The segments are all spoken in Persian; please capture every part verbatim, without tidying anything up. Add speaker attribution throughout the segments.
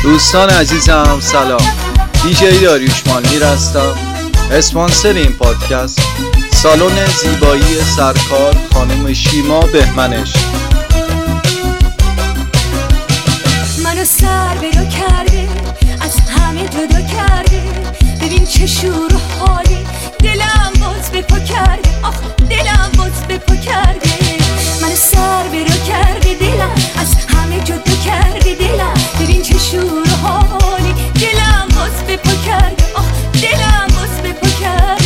Speaker 1: دوستان عزیزم سلام، دیجی داریوش مالمیر هستم. اسپانسر این پادکست سالن زیبایی سرکار خانم شیما بهمنش.
Speaker 2: منو سر برو کرده، از همه جدا کرده. ببین چه شور و حالی، دلم باز به پا کرده. آخ دلم باز به پا کرده. منو سر برو کرده، دلم از همه جدا کرده. دلم ببین چه شور و حالی، دلم باز به پا کرده. آخ دلم باز به پا کرده.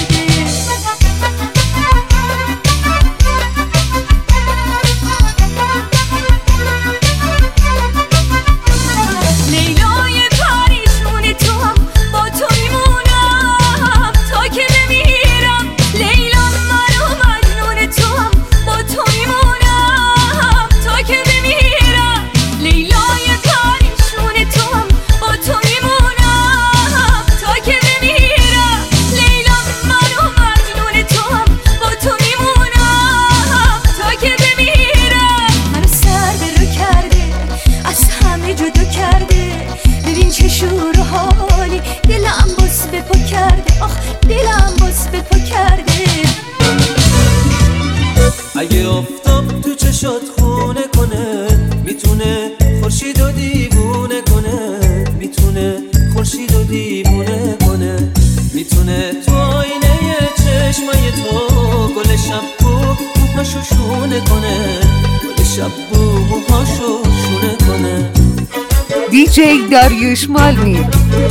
Speaker 3: اگه افتاب تو چشات خونه کنه، میتونه خورشید و دیوونه کنه. میتونه خورشید و دیوونه کنه. میتونه تو آینه چشمای تو گل شب بو موهاشو شونه کنه. گل شب بو موهاشو شونه کنه.
Speaker 4: دیجی داریوش مالمیر.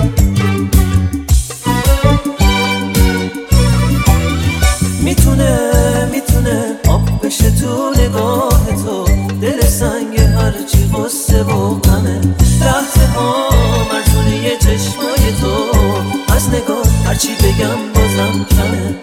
Speaker 3: میتونه میتونه آب بشه تو نگاه تو، دل سنگ هرچی غصه و غمه. لحظه ها مرزونه چشمای تو، از نگاه هرچی بگم بازم کمه.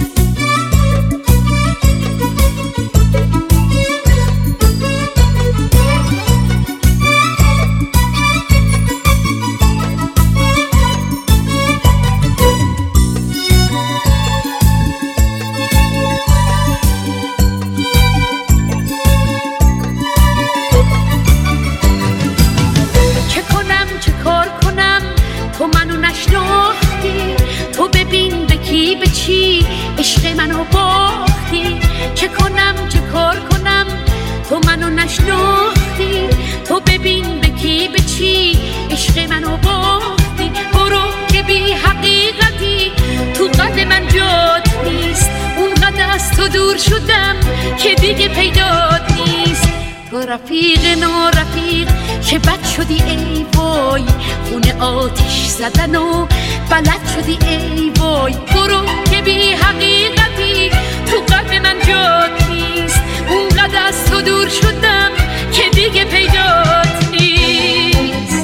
Speaker 5: عشق منو باختی، چه کنم چه کار کنم تو منو نشناختی. تو ببین به کی به چی عشق منو باختی. برو که بی حقیقتی تو قلب من جات نیست. اونقدر از تو دور شدم که دیگه پیدات نیست. تو رفیق نارفیق که بد شدی ای وای، خونه آتیش زدن و بلد شدی ای وای. برو که بی حقیقتی تو قلب من جات نیست. اونقدر از تو دور شدم که دیگه پیدات نیست.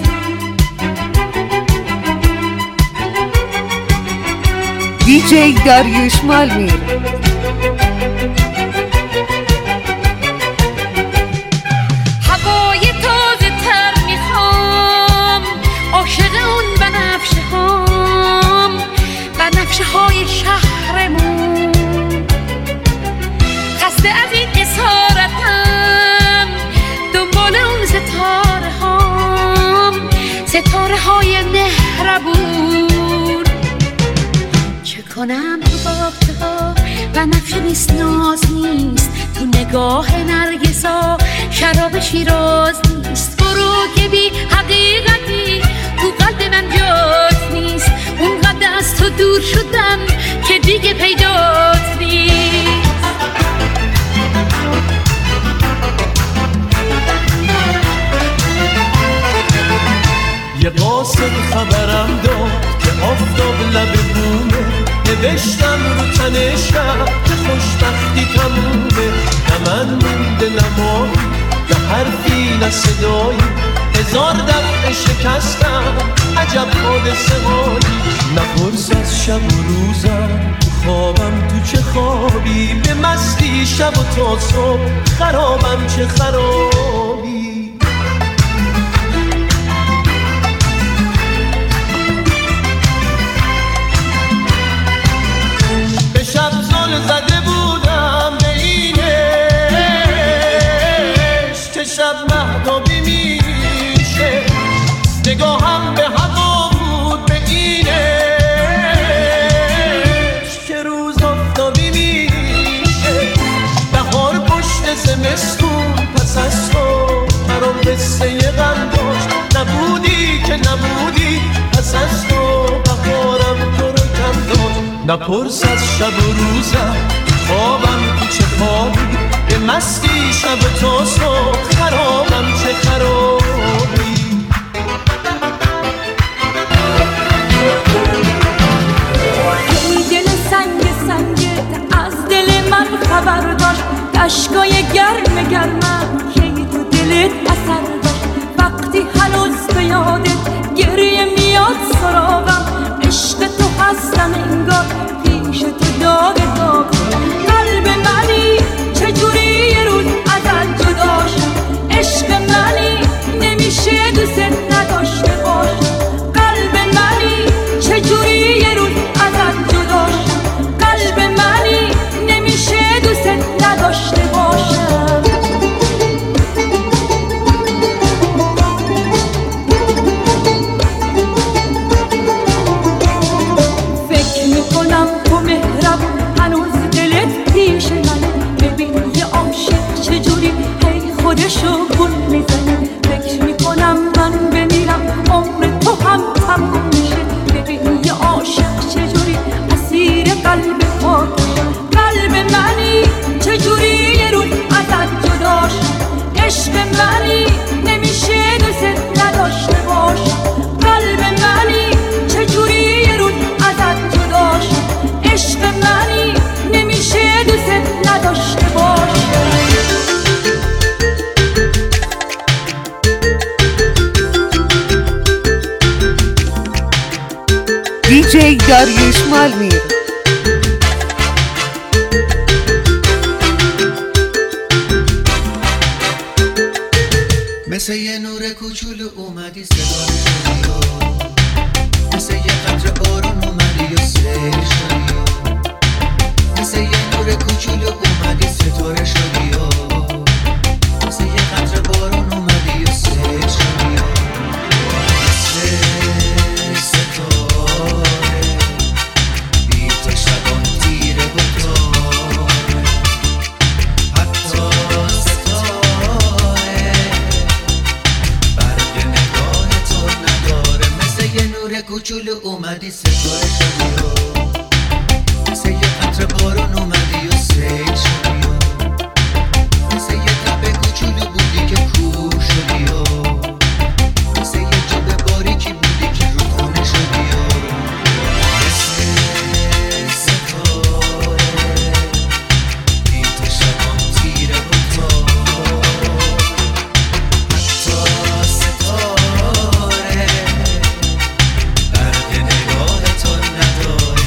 Speaker 4: دیجی داریوش مالمیر.
Speaker 5: های شهرمون خسته از این اسارتم، دنبال اون ستاره هام، ستاره های مهربون. چه کنم تو باغچه ها و نفش نیست ناز نیست. تو نگاه نرگسا شراب شیراز نیست. برو که بی حقیقتی تو قلب من جات نیست. اونقدر از تو دور شدم که دیگه پیدات نیست.
Speaker 3: یه قاصد خبرم داد که آفتاب لب بومه. نوشتم رو تنشم که خوشبختی تمومه. نه من مونده نمایی نه حرفی نه صدایی. هزار دفعه شکستم عجب حادثه هایی. نپرس از شب و روزم تو خوابم تو چه خوابی. به مستی شب و تا صبح خرابم چه خرابی. به شب زل زده بودم به اینش که شب مهدابی میشه. نگاه زمستون پس از تو برام قصه غم داشت. نبودی که نبودی پس از تو بهارم تو رو کم داشت. نپرس از شب و روزم خوابم تو چه خوابی، به مستی شب تا صبح خرابم چه خرابی.
Speaker 2: ای دل سنگ سنگت از دل من خبر داشت، اشکای گرم گرمم که تو دلت اثر داشت. وقتی هنوز به یادت گریه میاد سراغم، عشق تو هستم انگار پیش تو داغ داغ. قلب منی چجوری یه روز ازت جدا شد، عشق منی نمیشه دوست نداشته باشم. قلب منی چجوری یه روز ازت جدا شد، قلب منی نمیشه دوست نداشته باشم. فکر میکنم تو مهرب هنوز دلت پیش منه، ببین یه عاشق چجوری هی خودشو گل میزنه. فکر میکنم من بمیرم عمر تو هم تموم میشه، ببین یه عاشق چجوری اسیر قلب پاکشه. قلب منی چجوری یه روز ازت جدا شد، عشق منی نمیشه دوست نداشته باشم. قلب منی چجوری یه روز ازت جدا شد، عشق منی نمیشه دوست نداشته باشم.
Speaker 4: دیجی داریوش مالمیر.
Speaker 6: مثل یه نور کوچولو اومدی ستاره شدی و مثل یه قطره بارون اومدی و سیل شدی و مثل یه نور کوچولو اومدی ستاره شدی و مثل یه قطره بارون اومدی و سیل شدی و مثل ستاره بی تو شبان تیره و تاره، حتی ستاره برق نگاه تو نداره. مثل یه نور کوچولو اومدی ستاره شدی و مثل یه قطره بارون اومدی و سیل شدی و مثل یه تب کوچولو بودی که کوه شدی و مثل یه جبه باریکی بودی که رودخونه شدی و مثل ستاره بی تو شبان تیره و تاره، حتی ستاره برق نگاه تو نداره.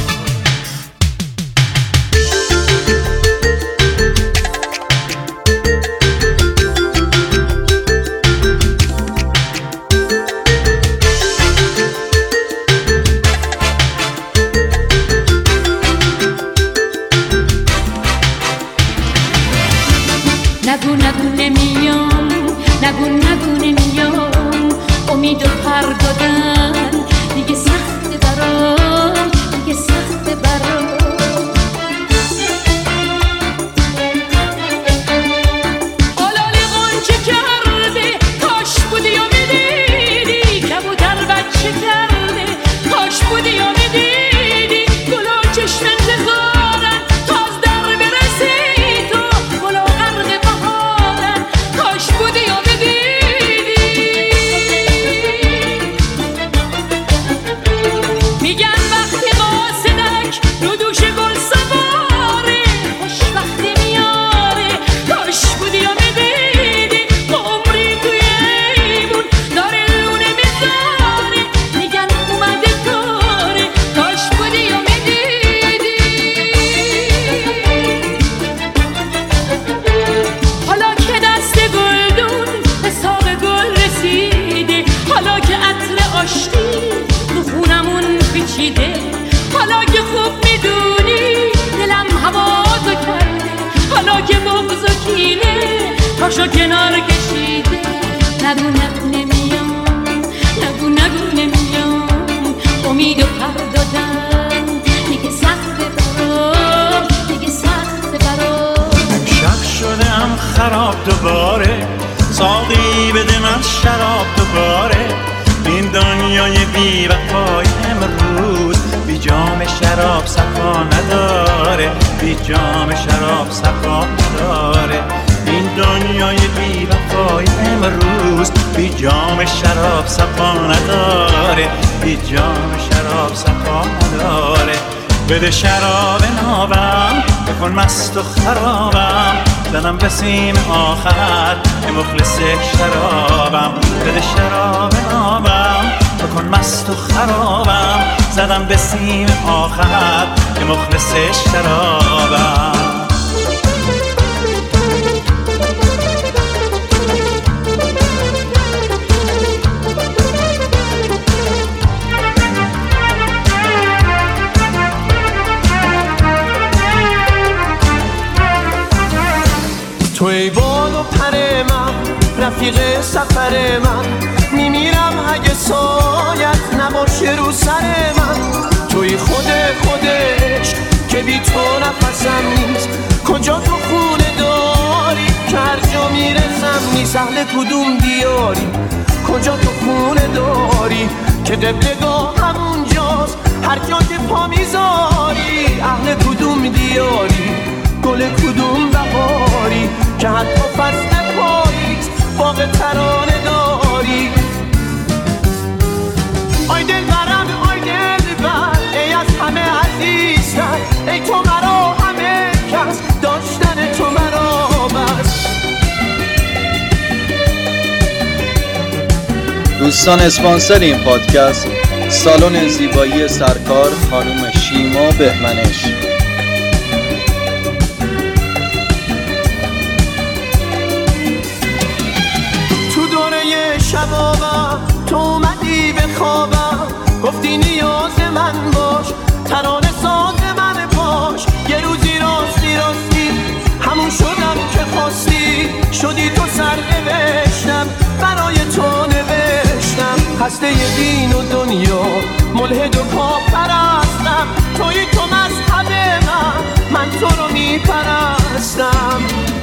Speaker 5: نگو نگو نمیام، نگو نگو نمیام، امید و پر دادن دیگه سخت برام، دیگه سخت برام. آلالی غنچه کرده کاش بودی و میدیدی، کبوتر بچه کرده کاش بودی و میدیدی. گلو چشم انتظارن تا از در برسی تو، گلو غرق بهارن کاش بودی و میدیدی. میگن وقتی قاصدک رو دوش گل سواره، خوش وقتی میاره کاش بودی و میدیدی. عمری توی ایمون داره لونه میذاره، میگن اومده کاره کاش بودی و میدیدی. حالا که دست گلدون به ساق گل رسیده، حالا که عطر آشتی تو خونمون پیچیده، حالا که خوب میدونی دلم هوا تو کرده، حالا که بغض و کینه پاشو کنار کشیده. نگو نگو نمیام، نگو نگو نمیام، امید و پر دادن دیگه سخت برام، دیگه سخت برام.
Speaker 3: شب شدم
Speaker 7: دلم خراب دوباره، ساقی بده من شراب دوباره. این دنیای بی وفای امروز بی جام شراب صفا نداره، بی جام شراب صفا نداره. این دنیای بی وفای امروز بی جام شراب صفا نداره، بی جام شراب صفا نداره. بده شراب نابم بکن مست و خرابم، زدم به سیم آخر که مخلص شرابم. بده شراب نابم بکن مست و خرابم، زدم به سیم آخر که مخلص شرابم.
Speaker 3: تو ای بال و پر من، رفیق سفر من، میمیرم اگه سایت نباشه رو سر من. توی خود خودش که بی تو نفسم نیست، کجا تو خونه داری که هر جا میرسم نیست. اهل کدوم دیاری کجا تو خونه داری که قبلگاه همونجاست هر جا که پا میذاری. اهل کدوم دیاری گل کدوم بهاری که حتی فصل پاییز باغ ترانه داری. آی دل برم آی دل بر، ای از همه عزیزتر، ای تو مرا همه کس، داشتن تو مرا بس.
Speaker 1: دوستان اسپانسر این پادکست سالن زیبایی سرکار خانم شیما بهمنش.
Speaker 3: شبابم تو اومدی به خوابم، گفتی نیاز من باش، ترانه ساز من باش. یه روزی راستی راستی همون شدم که خواستی، شدی تو سر نوشتم برای تو نوشتم. خسته دین و دنیا ملحد و پا پرستم، توی تو مذهب من، من تو رو میپرستم.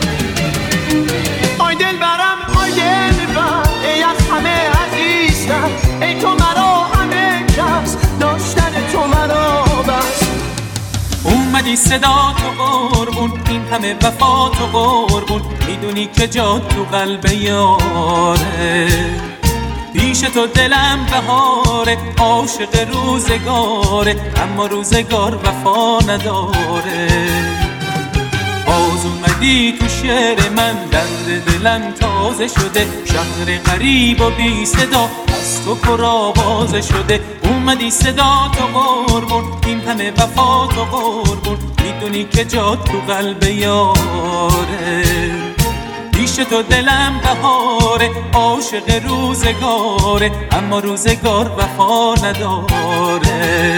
Speaker 3: آی دل برم آی دل بر، ای از همه عزیزتر، ای تو مرا همه کس، داشتن تو مرا بس.
Speaker 8: اومدی صدا تو قربون، این همه وفا تو قربون، میدونی که جا تو قلب یاره. پیش تو دلم بهاره، عاشق روزگاره، اما روزگار وفا نداره. باز اومدی تو شعر من، درد دلم تازه شده، شهر غریب و بی صدا از تو پر آوازه شده. اومدی صدا تو قربون، این همه وفا تو قربون، میدونی که جا تو قلب یاره. پیش تو دلم بهاره، عاشق روزگاره، اما روزگار وفا نداره.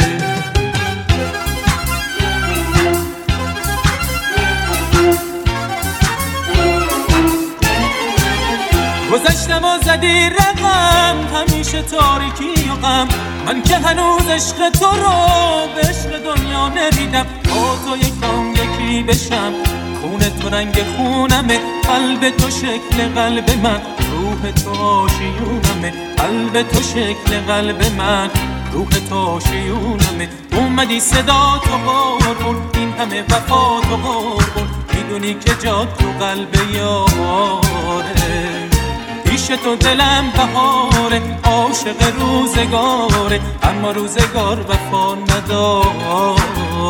Speaker 8: گذشتم و زدی رقم، همیشه تاریکی و غم، من که هنوز عشق تو رو به عشق دنیا نمیدم. با تو یکم یکی بشم، خون تو رنگ خونمه، قلب تو شکل قلب من، روح تو آشیونمه. قلب تو شکل قلب من، روح تو آشیونمه. اومدی صدا تو قربون، این همه وفا تو قربون، میدونی که جا تو قلب یاره. پیش تو دلم بهاره، عاشق روزگاره، اما روزگار وفا نداره.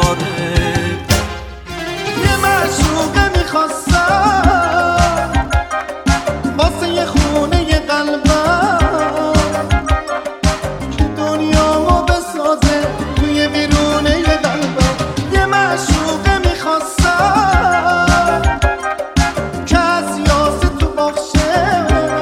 Speaker 9: یه معشوقه میخواستم واسه یه خونه یه قلبم، که دنیامو بسازه توی بیرونه یه قلبم. یه معشوقه میخواستم که از یاسه تو باخشه،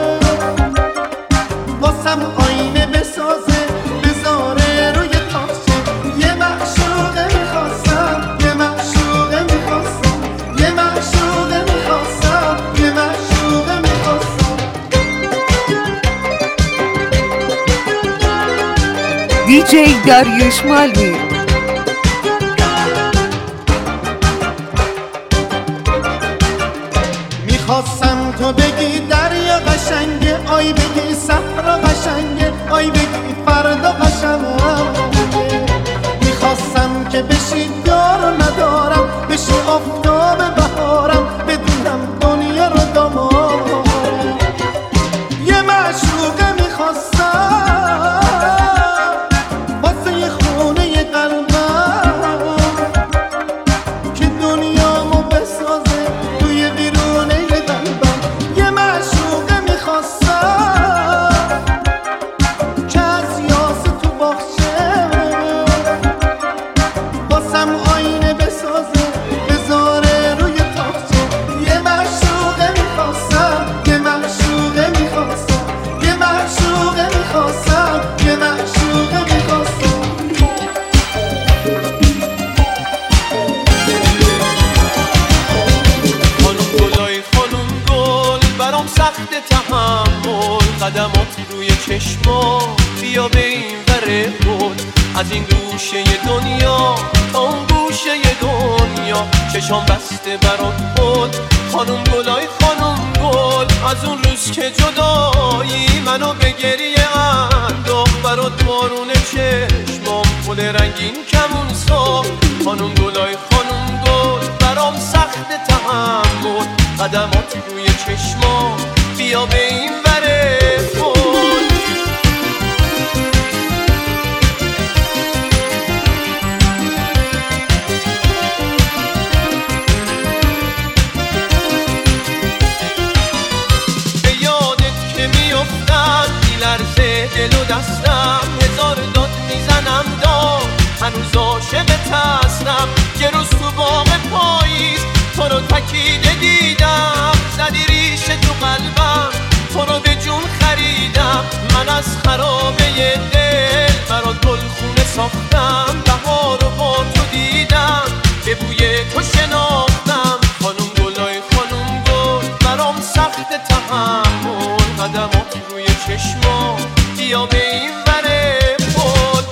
Speaker 9: واسم آینه بسازه بذاره روی تاخشه. یه معشوقه میخواستم، یه معشوقه میخواستم، یه معشوقه میخواستم، یه معشوقه میخواستم.
Speaker 4: دی جی داریوش مالمیر.
Speaker 9: میخواستم تو بگی دریا قشنگه، آی بگی صحرا قشنگه، آی بگی فردا قشنگه. میخواستم که بشی دار و ندارم، بشی آفتاب بهارم، بدونم دنیا رو دامارم. یه معشوقه میخواستم واسه یه خونه یه قلبم که دنیامو بسازه توی ویرونه یه قلبم. یه معشوقه میخواستم که از یاس تو باخشه واسم آینه بسازه بذاره روی تاخچه. یه معشوقه میخواستم، یه معشوقه میخواستم، یه معشوقه میخواستم، یه معشوقه میخواستم.
Speaker 3: خانم گلای خانم گل برام سخت تحمل، قدمات روی چشما بیا به این وره بود، از این گوشه دنیا تا اون گوشه دنیا چشام بسته برات بود. خانم گلای خانم گل از اون روز که جدایی منو به گریه انداخت، برات بارون چشمام گل رنگین کمون ساخت. خانم گلای خانم گل برام سخت تحمل، قدمات روی چشما بیا به این وره بود. به یادت که میافتم میلرزه دل و دستم، هزار داد میزنم داد هنوز عاشقت هستم. یه روز تو باغ پاییز تو رو تکیده دیدم، زدی ریشه تو قلبم تو رو به جون خریدم. من از خرابه دل برات گلخونه ساختم، بهار رو با تو دیدم به بوی تو شناختم. خانم گلای خانم گل برام سخت تحمل، قدمات روی چشما بیا به این وره بود.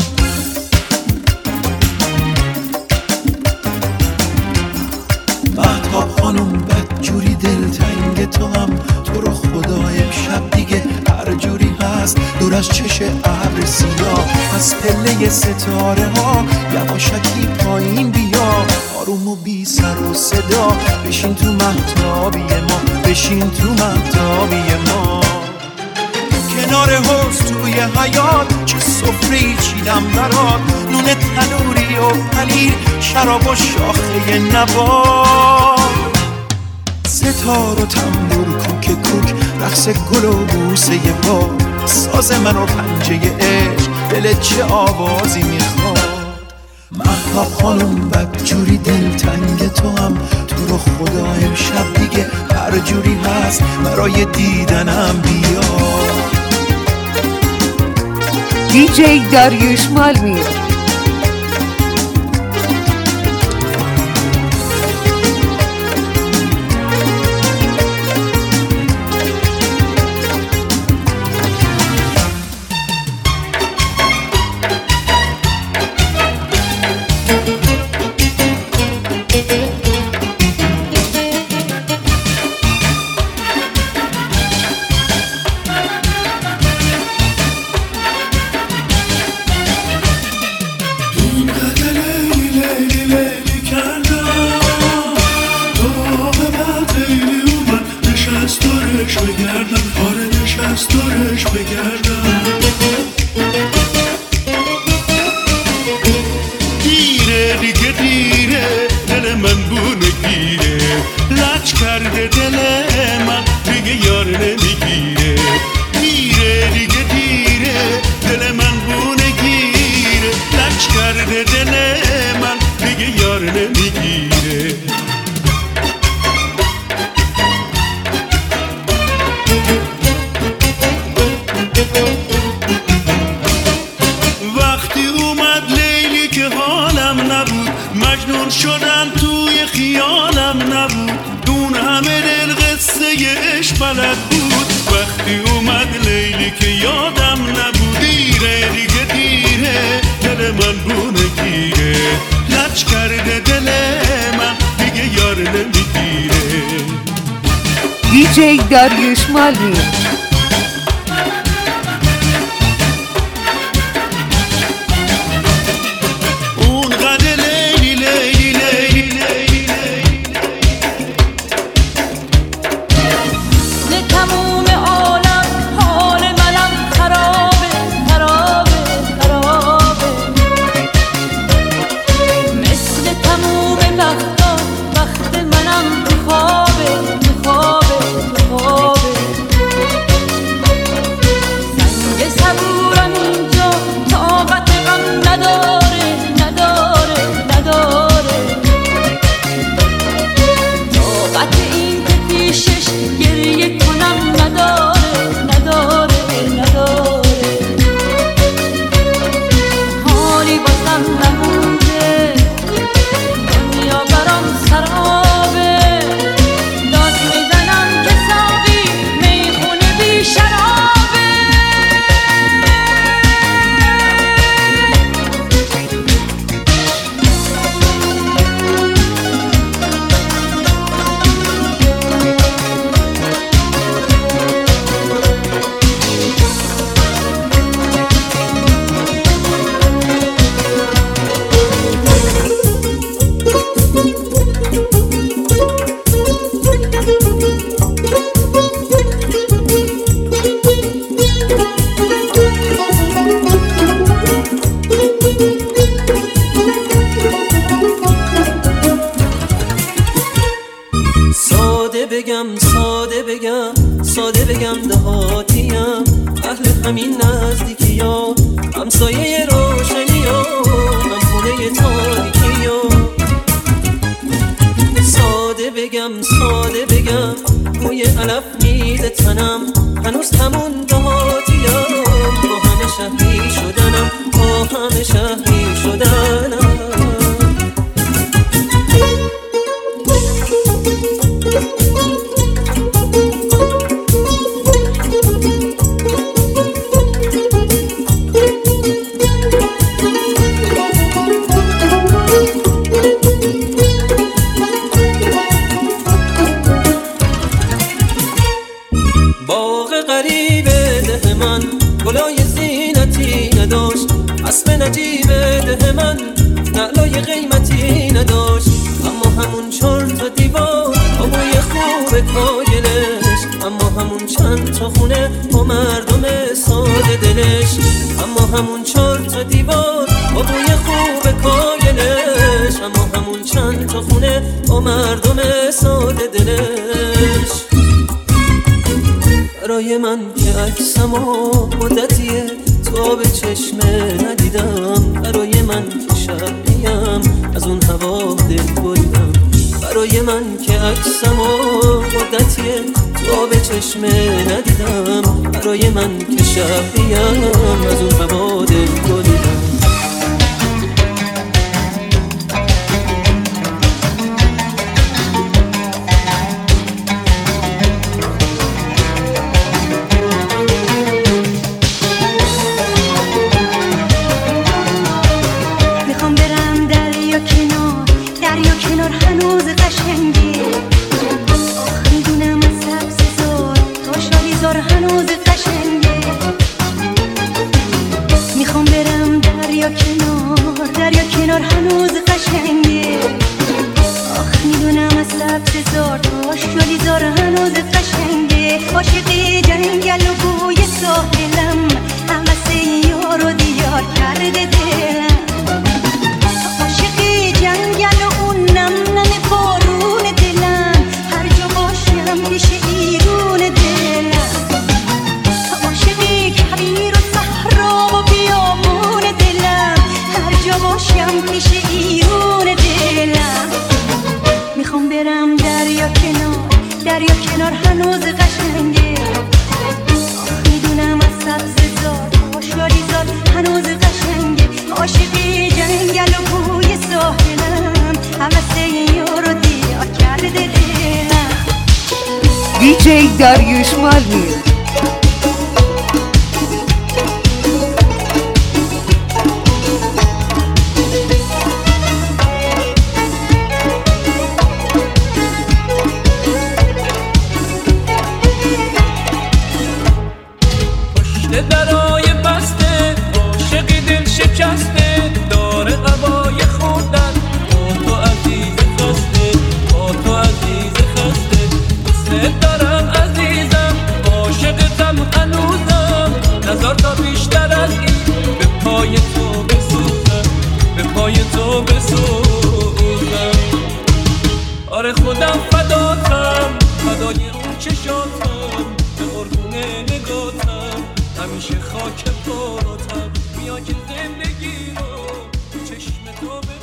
Speaker 6: مهتاب خانم بدجوری دلتنگ تو هم، تو رو خدای امشب دیگه هر جوری هست دور از چش ابر سیاه، از پله ستاره ها یواشکی پایین بیا، آروم و بی سر و صدا بشین تو مهتابی ما، بشین تو مهتابی ما. کنار حوض توی حیات چه سفره‌ای چیدم برات، نون تنوری و پنیر، شراب و شاخه نبات، ستار و تنبور کوک کوک، رقص گل و بوسه پا، ساز من و پنجه عشق، دلت چه آوازی میخواد. مهتاب خانم بدجوری دلتنگ تو هم، تو رو خدا امشب دیگه هر جوری هست برای دیدنم بیا.
Speaker 4: دی جی داریوش مالمیر. دیجی داریوش مالمی.
Speaker 3: ساده بگم دهاتیم، اهل همین نزدیکی ها، همسایه روشنی ها، هم خونه تاریکی ها. ساده بگم ساده بگم بوی علف میده تنم، هنوز همون دهاتیم، با همه شهری شدنم، با همه شهری شدنم. گلای زینتی نداشت، اسب نجیب ده من نعلای قیمتی نداشت، اما همون چهار تا دیوار با بوی خوب کایلش، اما همون چند تا خونه با مردم ساده دلش، اما همون چهار تا دیوار با بوی خوب کایلش، اما همون چند تا خونه با مردم ساده دلش. برای من که عکسمو مدتیه تو به چشمه ندیدم، برای من که شبیم از اون هوا دل بریدم، برای من که عکسمو مدتیه تو به چشمه ندیدم، برای من که شبیم از اون هوا دل بریدم. دیجی داریوش مالمی. آره خودم فداتم، فدای اون چشاتم، به قربونه نگاتم، همیشه خاک پاتم. بیا که زندگی رو چشم تو